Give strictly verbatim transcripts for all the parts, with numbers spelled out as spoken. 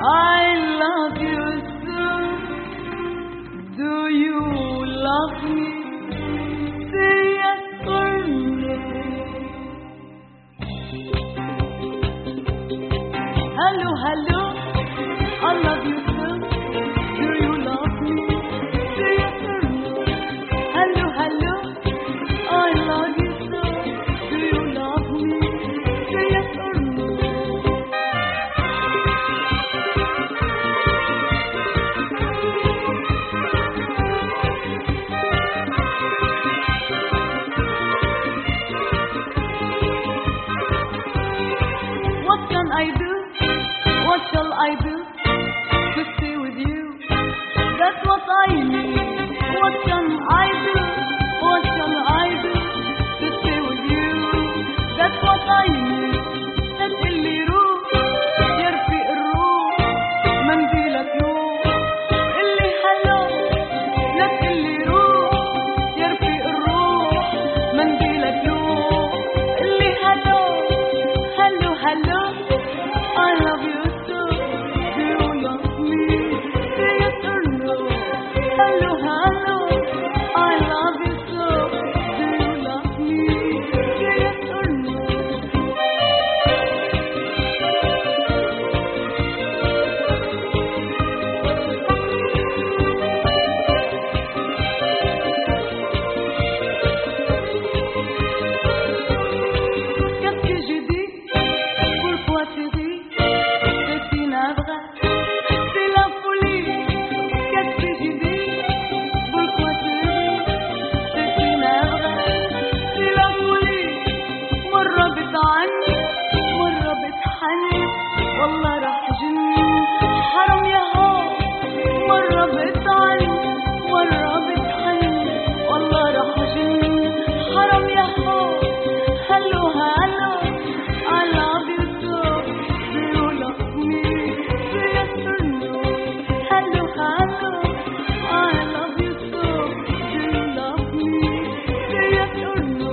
I love you so. Do you love me? Say yes or no. Hello, hello, I love you so. Do you love me? Say yes or no. Hello, hello, I love you so. Do you love me? Say yes or no. What can I do? What shall I do to stay with you? That's what I need. What can I do? What shall I do to stay with you? That's what I need. لا تقلي روح يرفق الروح منديلك نوح. قلي هلو لا تقلي روح يرفق الروح منديلك نوح. قلي هلو هلو هلو I love you so. Do you love me? Say yes or no. Hello, hello, I love you so. Do you love me? Say yes or no. Qu'est-ce que je dis? Pourquoi tu ris? C'est inavré, c'est la folie. Qu'est-ce que je dis? Pourquoi tu ris? C'est inavré, c'est la folie. مرة بتعني مرة بتحني والله راح جني حرام يا هو. مرة بتعني مرة بتحني والله راح جني حرام يا هو. هلو هلو I love you so. Do you love me? Say yes or no. Hello hello I love you so. Do you love me? Say yes or no.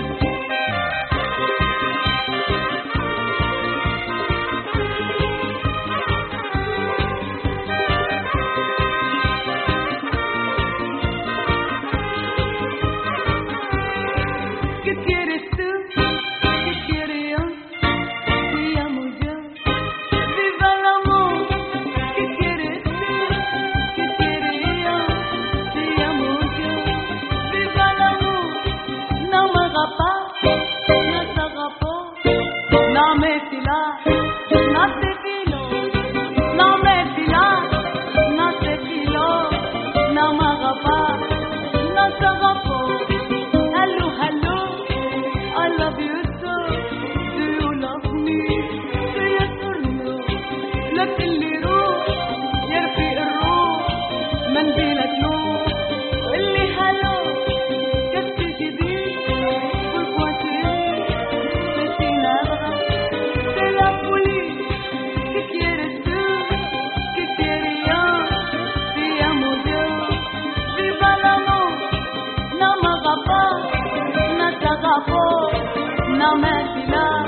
¿Qué quieres tú? ¿Qué quiero yo? Te amo yo. Viva el amor. ¿Qué quieres tú? ¿Qué quiero yo? Te amo yo. Viva el amor. No me hagas pas, no te hagas pas. No me filas, no te filo. No me filas, no te filo. No me hagas pas, no te hagas pas. Hello, hello, I love you so. Do you love me? Say yes or no. لا تقلي روح يرفق الروح منديلك نوح. قلي هلو qu'est-ce que je dis? Pourquoi tu ris? C'est inavré, c'est la folie. ¿Qué quieres tú? ¿Qué quiero yo? Te amo yo. Viva el amor. No me hagas pas, no te hagas pas. No me filas.